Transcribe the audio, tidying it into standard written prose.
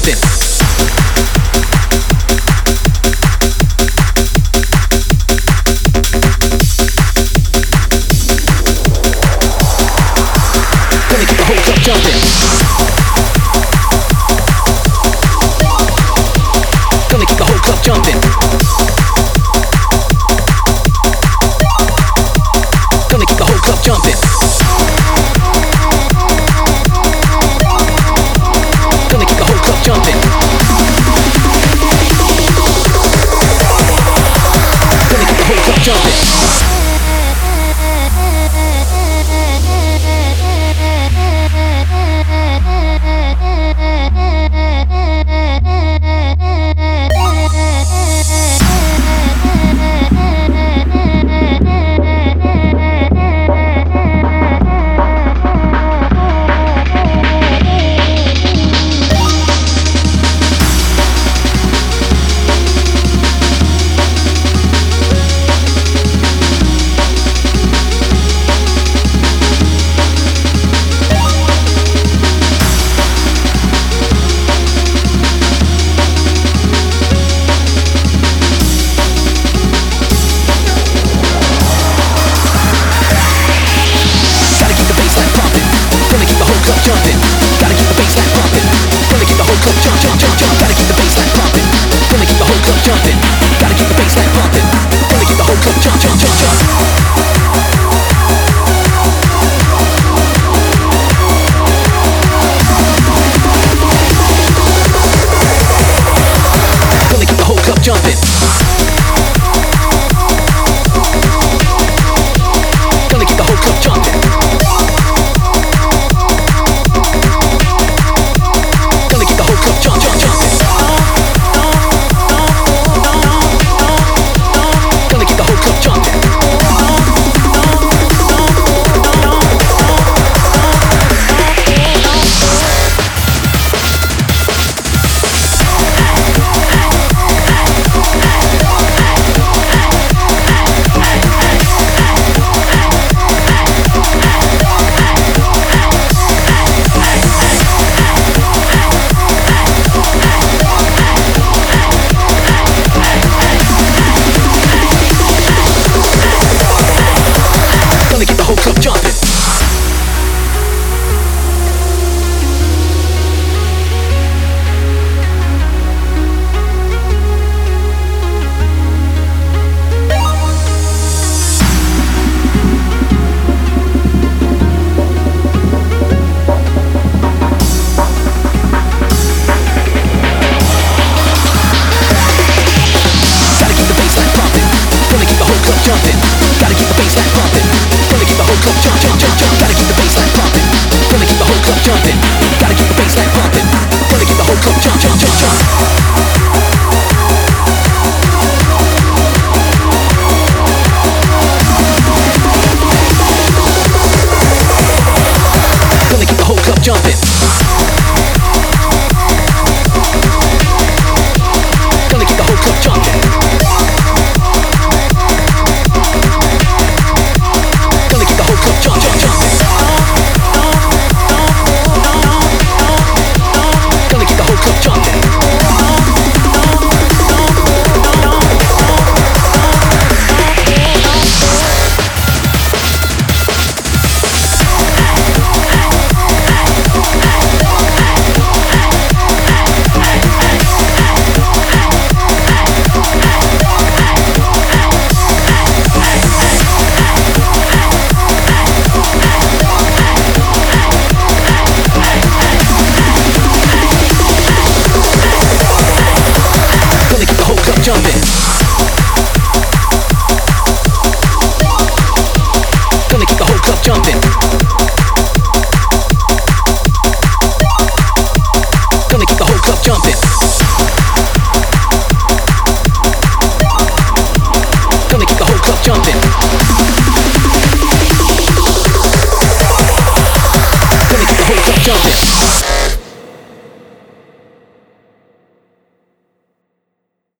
jumping. Gonna keep the whole club jumping. Gonna keep the whole club jumping. Gonna keep the whole club jumping. Gonna keep the whole club jumping. Gonna keep the whole club jumping. Jumping, gotta keep the bassline pumping. Gonna keep the whole club jump, jump, jump, jump. Gotta keep the bassline pumping. Gonna keep the whole club jumping. Gotta keep the bassline pumping. Gonna keep the whole club jump, jump, jump, jump. Gonna keep the whole club jumping. Gonna keep the whole club jumping. Jumping. Gonna keep the whole club jumping. Gonna keep the whole club jump, jump, jumping. Gonna keep the whole club jumping. Jumping.